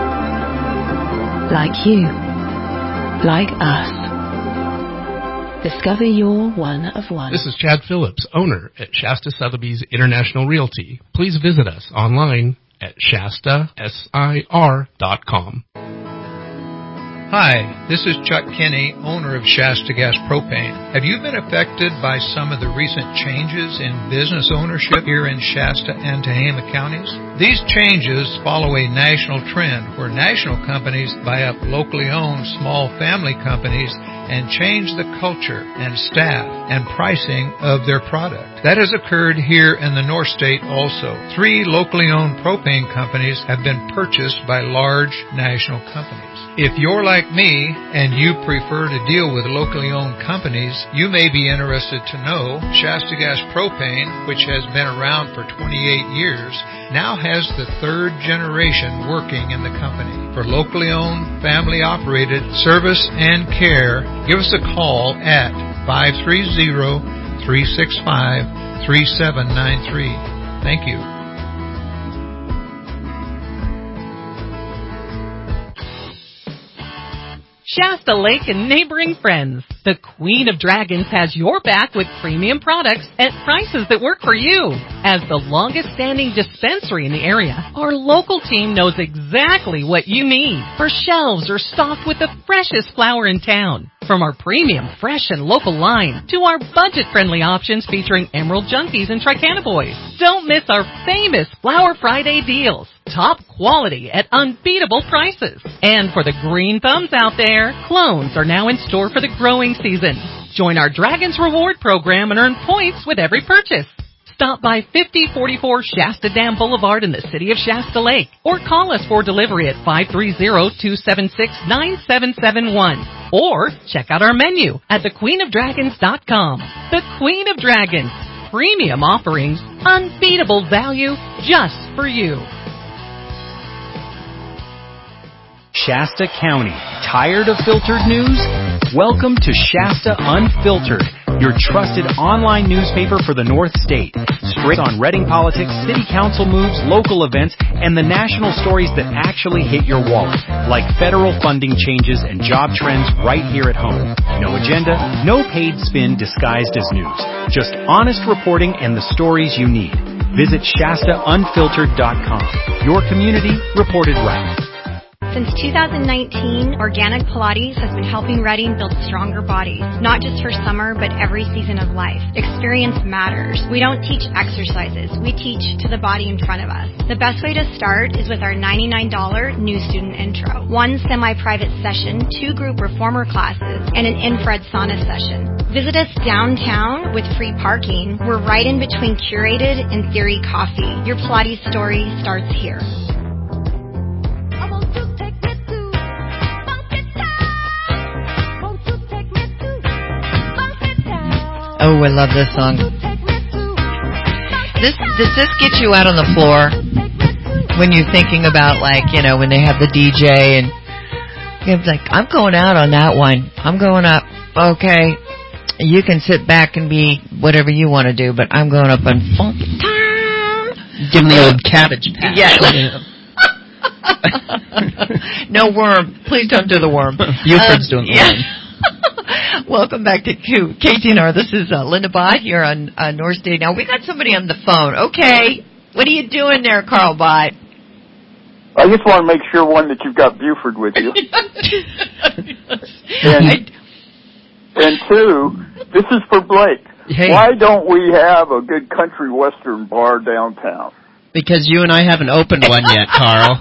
Like you. Like us. Discover your one of one. This is Chad Phillips, owner at Shasta Sotheby's International Realty. Please visit us online at shastasir.com. Hi, this is Chuck Kinney, owner of Shasta Gas Propane. Have you been affected by some of the recent changes in business ownership here in Shasta and Tehama counties? These changes follow a national trend where national companies buy up locally owned small family companies and change the culture and staff and pricing of their product. That has occurred here in the North State also. 3 locally owned propane companies have been purchased by large national companies. If you're like me and you prefer to deal with locally owned companies, you may be interested to know Shasta Gas Propane, which has been around for 28 years, now has the 3rd generation working in the company. For locally owned, family operated service and care, give us a call at 530-365-3793. Thank you. Shasta Lake and neighboring friends. The Queen of Dragons has your back with premium products at prices that work for you. As the longest standing dispensary in the area, our local team knows exactly what you need. Our shelves are stocked with the freshest flower in town. From our premium, fresh, and local line to our budget-friendly options featuring Emerald Junkies and Tricana Boys. Don't miss our famous Flower Friday deals. Top quality at unbeatable prices. And for the green thumbs out there, clones are now in store for the growing season. Join our Dragons Reward program and earn points with every purchase. Stop by 5044 Shasta Dam Boulevard in the city of Shasta Lake, or call us for delivery at 530-276-9771. Or check out our menu at thequeenofdragons.com. The Queen of Dragons. Premium offerings, unbeatable value just for you. Shasta County. Tired of filtered news? Welcome to Shasta Unfiltered, your trusted online newspaper for the North State. Straight on Reading politics, city council moves, local events, and the national stories that actually hit your wallet, like federal funding changes and job trends right here at home. No agenda, no paid spin disguised as news. Just honest reporting and the stories you need. Visit ShastaUnfiltered.com. Your community reported right. Since 2019, Organic Pilates has been helping Reading build stronger bodies, not just for summer, but every season of life. Experience matters. We don't teach exercises. We teach to the body in front of us. The best way to start is with our $99 new student intro. 1 semi-private session, 2 group reformer classes, and an infrared sauna session. Visit us downtown with free parking. We're right in between Curated and Theory Coffee. Your Pilates story starts here. Oh, I love this song. Does this get you out on the floor when you're thinking about, like, you know, when they have the DJ and you're like, I'm going out on that one. I'm going up. Okay. You can sit back and be whatever you want to do, but I'm going up on funky time. Give them the old cabbage patch. Yeah. No worm. Please don't do the worm. Buford's doing the worm. Welcome back to KTNR. This is Linda Bott here on North State. Now, we got somebody on the phone. Okay. What are you doing there, Carl Bott? I just want to make sure, one, that you've got Buford with you. And two, this is for Blake. Hey. Why don't we have a good country western bar downtown? Because you and I haven't opened one yet, Carl.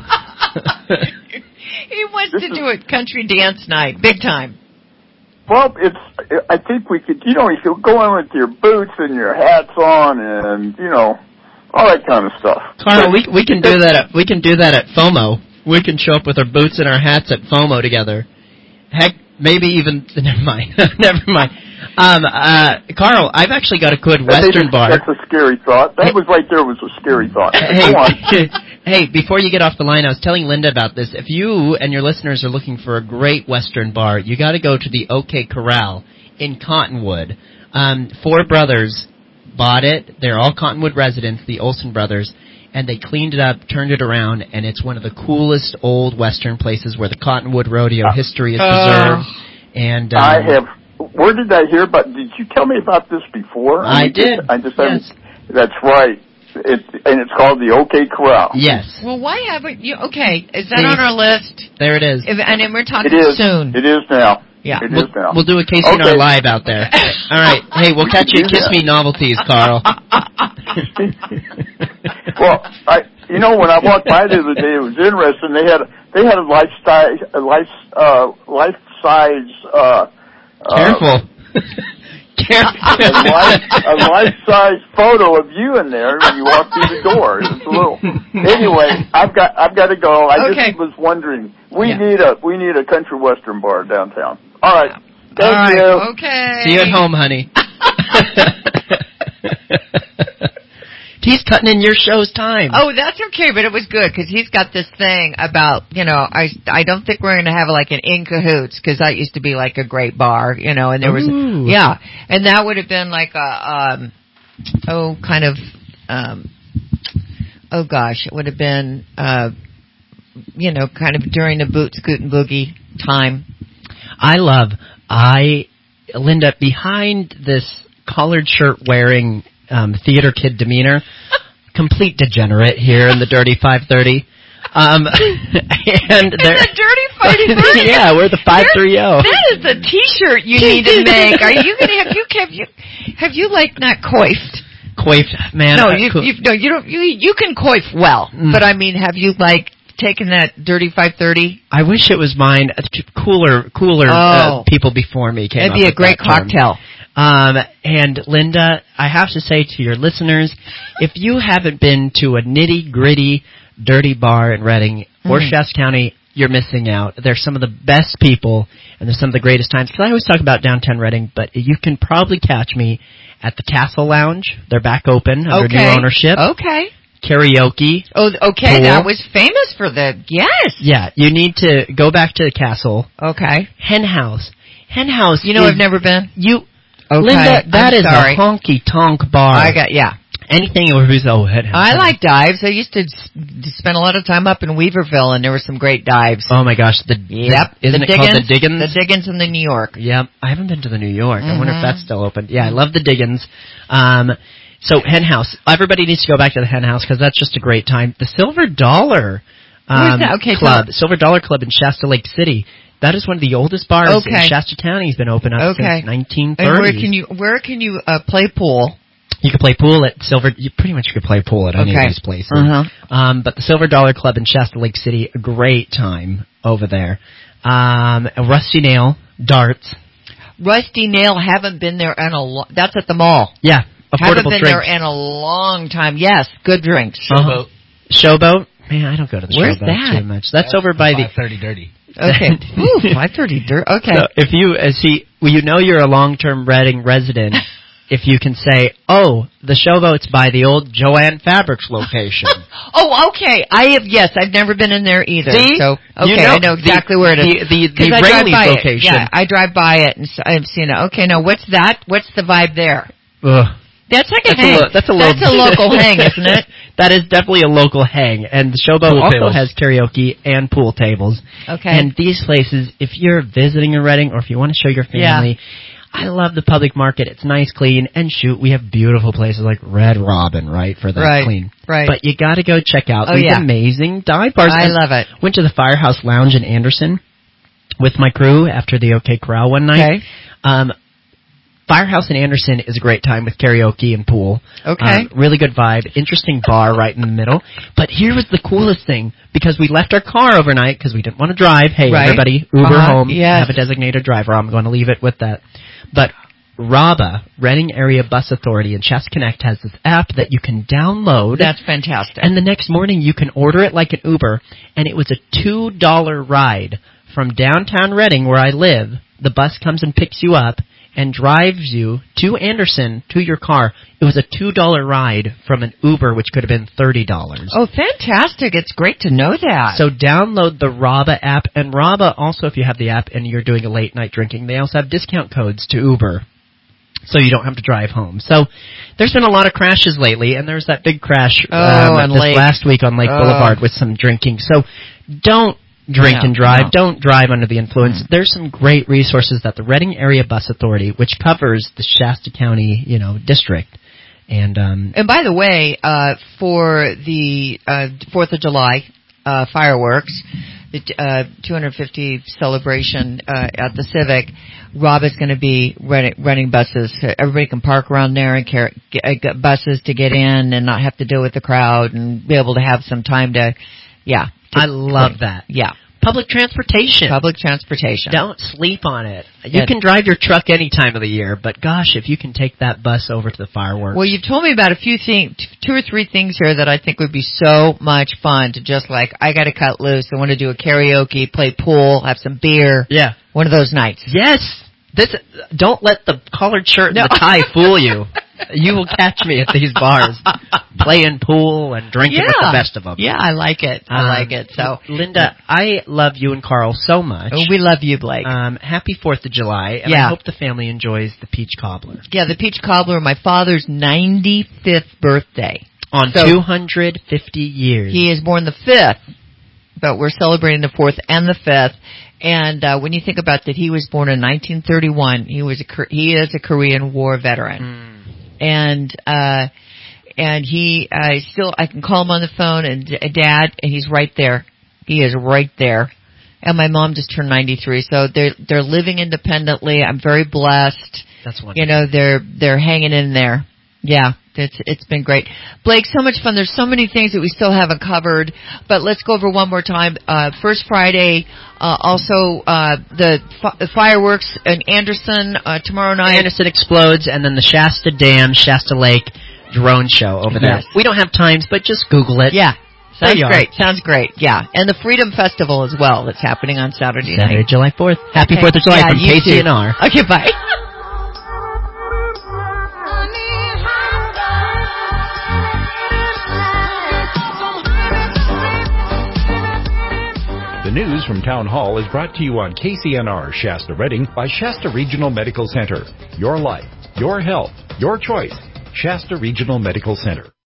He wants to do a country dance night, big time. Well, I think we could, you could go in with your boots and your hats on and, all that kind of stuff. Carl, we can do that at FOMO. We can show up with our boots and our hats at FOMO together. Heck, maybe even, never mind. Carl, I've actually got a good Western bar. That's a scary thought. That was right there was a scary thought. Hey, go on. Hey, before you get off the line, I was telling Linda about this. If you and your listeners are looking for a great Western bar, you got to go to the OK Corral in Cottonwood. 4 brothers bought it. They're all Cottonwood residents, the Olsen brothers, and they cleaned it up, turned it around, and it's one of the coolest old Western places where the Cottonwood Rodeo history is preserved. And where did I hear about? Did you tell me about this before? I did. I just haven't. That's right. It's called the OK Corral. Yes. Well, why haven't you? Okay, is that on our list? There it is. And then we're talking soon. It is now. Yeah. It is now. We'll do a KCNR live out there. All right. Hey, we'll catch you at Kiss Me Novelties, Carl. Well, when I walked by the other day, it was interesting. They had a life-size. Careful. a life-size photo of you in there when you walk through the door. It's a little. Anyway, I've got to go. I just was wondering. We need a country western bar downtown. All right. Thank you. Okay. See you at home, honey. He's cutting in your show's time. Oh, that's okay, but it was good because he's got this thing about, I don't think we're going to have like an in cahoots because that used to be like a great bar, and there was, and that would have been like it would have been, kind of during the boot scoot and boogie time. Linda, behind this collared shirt wearing theater kid demeanor, complete degenerate here in the Dirty 530. And the Dirty 530. Yeah, we're the 530. That is the T-shirt you need to make. Are you gonna have you like not coiffed? Coiffed, man. No, you can coif well, but I mean, have you taken that dirty 530? I wish it was mine. Cooler people before me came. It'd be a great cocktail. And Linda, I have to say to your listeners, if you haven't been to a nitty-gritty, dirty bar in Reading or Shasta County, you're missing out. They're some of the best people, and they're some of the greatest times. Because I always talk about downtown Reading, but you can probably catch me at the Castle Lounge. They're back open under new ownership. Okay. Karaoke. Oh, okay. Pool. That was famous for yes. Yeah, you need to go back to the Castle. Okay. Hen House. I've never been. Okay. Linda, that is a honky-tonk bar. Anything over Hen House. I like dives. I used to spend a lot of time up in Weaverville, and there were some great dives. Oh, my gosh. Isn't it called the Diggins? The Diggins in the New York. Yep. I haven't been to the New York. I wonder if that's still open. Yeah, I love the Diggins. So, Hen House. Everybody needs to go back to the Hen House because that's just a great time. The Silver Dollar Club. Silver Dollar Club in Shasta Lake City. That is one of the oldest bars in Shasta County. It's been open up since 1930s. And where can you play pool? You can play pool at Silver. You pretty much could play pool at any of these places. But the Silver Dollar Club in Shasta Lake City, a great time over there. Rusty Nail, darts. Rusty Nail, haven't been there in that's at the mall. Yeah, affordable haven't been drinks. there in a long time. Yes, good drinks. Showboat. Man, I don't go to the Where's Showboat that? too much. That's over by the 530 Dirty. Okay. Ooh, 530 Dirty. Okay. So if you know you're a long-term Reading resident. If you can say, the Showboat's by the old Joanne Fabrics location. Okay. I've never been in there either. See? So, I know exactly where it is. The Rayleigh's location. Yeah, I drive by it and I've seen it. Okay, now what's that? What's the vibe there? That's like a hang. That's a local hang, isn't it? That is definitely a local hang. And the Showboat also has karaoke and pool tables. Okay. And these places, if you're visiting in Reading or if you want to show your family, I love the public market. It's nice, clean, and we have beautiful places like Red Robin, right, for the clean. Right. But you got to go check out these amazing dive bars. I love it. Went to the Firehouse Lounge in Anderson with my crew after the OK Corral one night. Okay. Firehouse in Anderson is a great time with karaoke and pool. Okay. Really good vibe. Interesting bar right in the middle. But here was the coolest thing, because we left our car overnight because we didn't want to drive. Hey, everybody, Uber home. Have a designated driver. I'm going to leave it with that. But RABA, Reading Area Bus Authority, and Shasta Connect has this app that you can download. That's fantastic. And the next morning you can order it like an Uber, and it was a $2 ride from downtown Reading, where I live. The bus comes and picks you up and drives you to Anderson to your car. It was a $2 ride from an Uber, which could have been $30. Oh, fantastic. It's great to know that. So download the RABA app. And RABA, also, if you have the app and you're doing a late night drinking, they also have discount codes to Uber, so you don't have to drive home. So there's been a lot of crashes lately, and there was that big crash this last week on Lake Boulevard with some drinking. So don't drink and drive. No. Don't drive under the influence. There's some great resources that the Reading Area Bus Authority, which covers the Shasta County, district. And by the way, for the 4th of July fireworks, the 250 celebration at the Civic, Rob is going to be renting buses. Everybody can park around there and get buses to get in and not have to deal with the crowd and be able to have some time to. I love that. Yeah. Public transportation. Don't sleep on it. You can drive your truck any time of the year, but gosh, if you can take that bus over to the fireworks. Well, you've told me about a few things, 2 or 3 things here that I think would be so much fun to just I got to cut loose. I want to do a karaoke, play pool, have some beer. Yeah. One of those nights. Yes. Don't let the collared shirt and the tie fool you. You will catch me at these bars playing pool and drinking with the best of them. Yeah, I like it. So, Linda, I love you and Carl so much. Oh, we love you, Blake. Happy 4th of July, and I hope the family enjoys the peach cobbler. Yeah, the peach cobbler, my father's 95th birthday. On 250 years. He is born the 5th, but we're celebrating the 4th and the 5th. And when you think about that, he was born in 1931. He is a Korean War veteran. And he I can call him on the phone and Dad, and he's right there. He is right there. And my mom just turned 93, so they're living independently. I'm very blessed. That's wonderful. They're hanging in there. Yeah. It's been great. Blake, so much fun. There's so many things that we still haven't covered, but let's go over one more time. First Friday, also the fireworks in Anderson tomorrow night. Anderson explodes, and then the Shasta Dam, Shasta Lake drone show over there. Yes. We don't have times, but just Google it. Yeah. Sounds great. Yeah. And the Freedom Festival as well that's happening on Saturday night. July 4th. Happy 4th of July from KCNR. Okay, bye. The news from Town Hall is brought to you on KCNR Shasta Redding by Shasta Regional Medical Center. Your life, your health, your choice. Shasta Regional Medical Center.